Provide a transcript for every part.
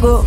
contigo.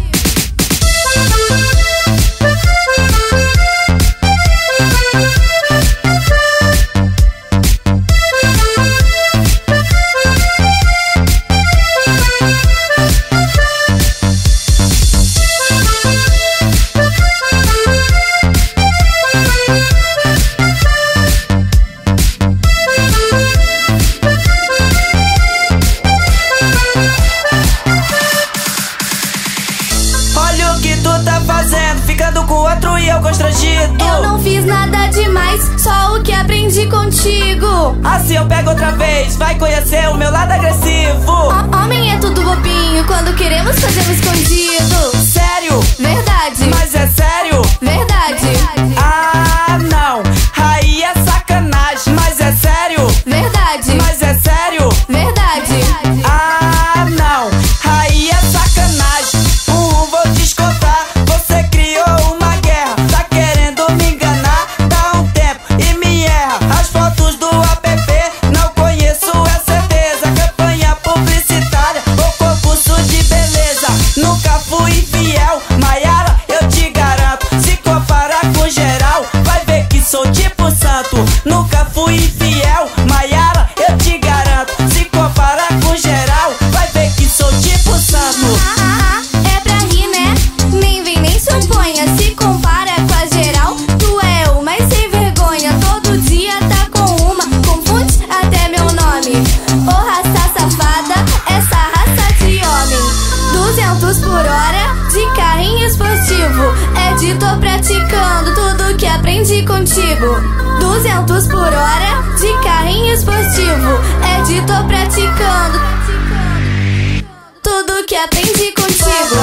Olha o que tu tá fazendo, ficando com outro e eu constrangido. Eu não fiz nada demais, só o que aprendi contigo. Assim eu pego outra vez, vai conhecer o meu lado agressivo. Homem é tudo bobinho, quando queremos fazemos escondido. Sério? Verdade. Mas é sério? Verdade. Ah, não, aí é sacanagem. Mas é sério? Verdade. Mas é sério? Verdade. Ah, não, aí é sacanagem. Vou te escutar, você criou uma guerra. Tá querendo me enganar, dá um tempo e me erra. As fotos do app, não conheço, é certeza. Campanha publicitária ou concurso de beleza. Nunca fui infiel, Maiara, eu te garanto. Se comparar com geral, vai ver que sou tipo santo. Nunca fui infiel, Maiara, eu te garanto. Se comparar com geral, vai ver que sou tipo santo. É pra rir, né? Nem vem nem suponha. Se compara com a geral, tu é o mais sem vergonha. Todo dia tá com uma, confunde até meu nome. Ô raça safada, essa raça de homem. 200 por hora de carrinho esportivo. É de tô praticando tudo que aprendi contigo. 200 por hora de carrinho esportivo. É de tô praticando tudo que aprendi contigo.